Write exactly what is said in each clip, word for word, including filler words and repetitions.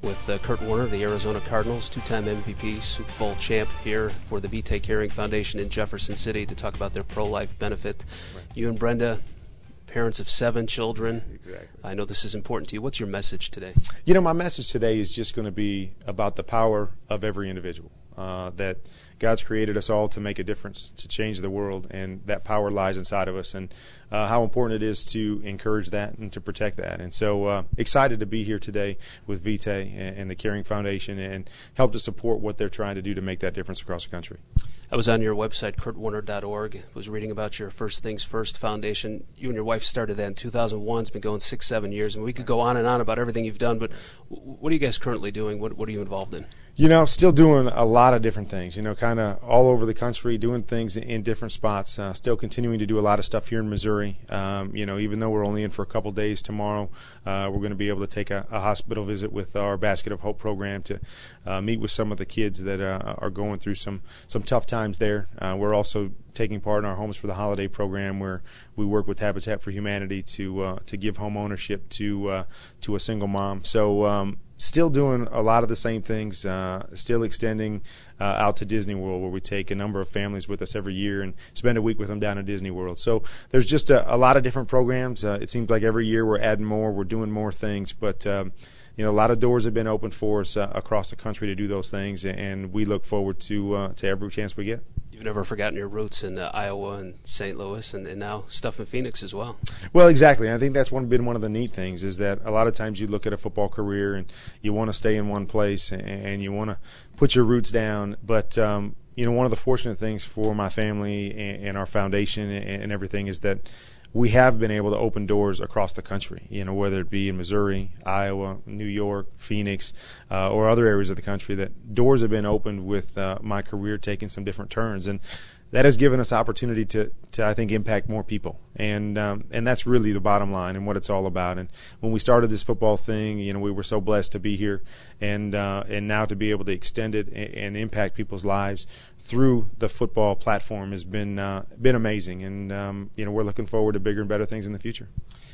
with uh, Kurt Warner, the Arizona Cardinals, two-time M V P, Super Bowl champ, here for the Vitae Caring Foundation in Jefferson City to talk about their pro-life benefit. Right. You and Brenda, parents of seven children. Exactly. I know this is important to you. What's your message today? You know, my message today is just going to be about the power of every individual. Uh, that God's created us all to make a difference, to change the world, and that power lies inside of us, and uh, how important it is to encourage that and to protect that. And so uh, excited to be here today with Vitae and, and the Caring Foundation and help to support what they're trying to do to make that difference across the country. I was on your website, kurt warner dot org, was reading about your First Things First Foundation. You and your wife started that in two thousand one. It's been going six, seven years, and we could go on and on about everything you've done, but what are you guys currently doing? What, what are you involved in? You know, still doing a lot of different things, you know, kind of all over the country, doing things in different spots, uh, still continuing to do a lot of stuff here in Missouri. Um, you know, even though we're only in for a couple days tomorrow, uh, we're going to be able to take a, a hospital visit with our Basket of Hope program to uh, meet with some of the kids that uh, are going through some, some tough times there. Uh, we're also taking part in our Homes for the Holiday program, where we work with Habitat for Humanity to uh, to give home ownership to uh, to a single mom. So um, still doing a lot of the same things, uh, still extending uh, out to Disney World, where we take a number of families with us every year and spend a week with them down at Disney World. So there's just a, a lot of different programs. Uh, it seems like every year we're adding more, we're doing more things, but um, you know, a lot of doors have been opened for us uh, across the country to do those things, and we look forward to uh, to every chance we get. You've never forgotten your roots in uh, Iowa and Saint Louis, and, and now stuff in Phoenix as well. Well, exactly. I think that's one been one of the neat things, is that a lot of times you look at a football career and you want to stay in one place and, and you want to put your roots down. But um, you know, one of the fortunate things for my family and, and our foundation and, and everything is that we have been able to open doors across the country, you know, whether it be in Missouri, Iowa, New York, Phoenix, uh, or other areas of the country, that doors have been opened with uh, my career taking some different turns. And that has given us opportunity to, to I think, impact more people. And um, and that's really the bottom line and what it's all about. And when we started this football thing, you know, we were so blessed to be here, and uh, and now to be able to extend it and, and impact people's lives through the football platform has been uh, been amazing. And um, you know, we're looking forward to bigger and better things in the future.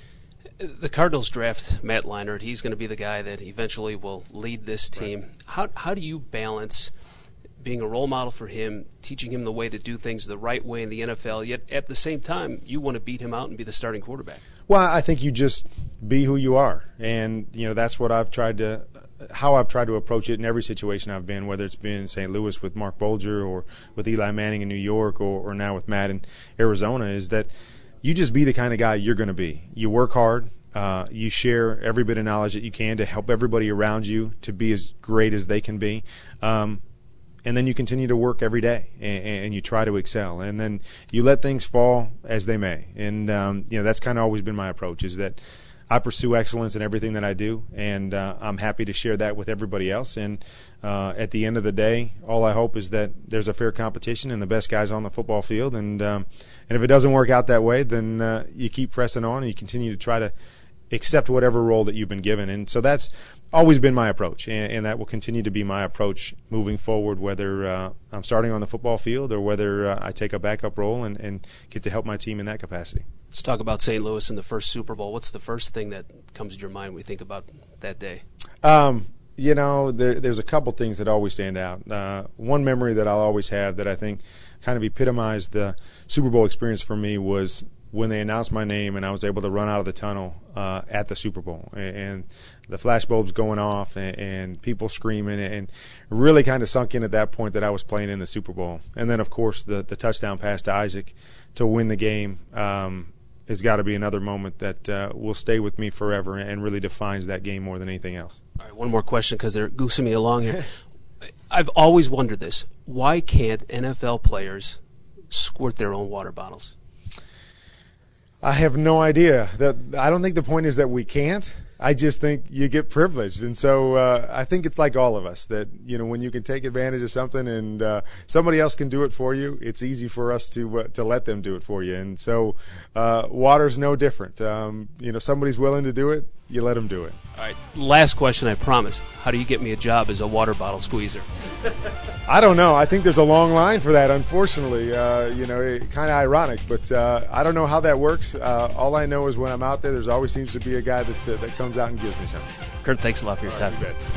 The Cardinals draft Matt Leinart. He's going to be the guy that eventually will lead this team. Right. How how do you balance being a role model for him, teaching him the way to do things the right way in the N F L, yet at the same time you want to beat him out and be the starting quarterback? Well, I think you just be who you are, and you know, that's what I've tried to, how I've tried to approach it in every situation I've been, whether it's been in Saint Louis with Mark Bolger or with Eli Manning in New York or, or now with Matt in Arizona, is that you just be the kind of guy you're going to be. You work hard. Uh, you share every bit of knowledge that you can to help everybody around you to be as great as they can be. Um, And then you continue to work every day, and, and you try to excel. And then you let things fall as they may. And um, you know, that's kind of always been my approach, is that I pursue excellence in everything that I do, and uh, I'm happy to share that with everybody else. And uh, at the end of the day, all I hope is that there's a fair competition and the best guys on the football field. And um, and if it doesn't work out that way, then uh, you keep pressing on and you continue to try to accept whatever role that you've been given. And so that's always been my approach, and, and that will continue to be my approach moving forward, whether uh, I'm starting on the football field or whether uh, I take a backup role and, and get to help my team in that capacity. Let's talk about Saint Louis and the first Super Bowl. What's the first thing that comes to your mind when you think about that day? Um, you know, there, there's a couple things that always stand out. Uh, one memory that I'll always have that I think kind of epitomized the Super Bowl experience for me was when they announced my name and I was able to run out of the tunnel uh, at the Super Bowl, and, and the flashbulbs going off and, and people screaming, and really kind of sunk in at that point that I was playing in the Super Bowl. And then, of course, the, the touchdown pass to Isaac to win the game um, has got to be another moment that uh, will stay with me forever and really defines that game more than anything else. All right, one more question because they're goosing me along here. I've always wondered this. Why can't N F L players squirt their own water bottles? I have no idea. That I don't think the point is that we can't. I just think you get privileged. And so uh, I think it's like all of us, that, you know, when you can take advantage of something and uh, somebody else can do it for you, it's easy for us to uh, to let them do it for you. And so uh, water's no different. Um, you know, somebody's willing to do it, you let them do it. All right, last question, I promise. How do you get me a job as a water bottle squeezer? I don't know. I think there's a long line for that, unfortunately. Uh, you know, kind of ironic, but uh, I don't know how that works. Uh, all I know is when I'm out there, there's always seems to be a guy that, uh, that comes out and gives me something. Kurt, thanks a lot for your all time. Right, you bet.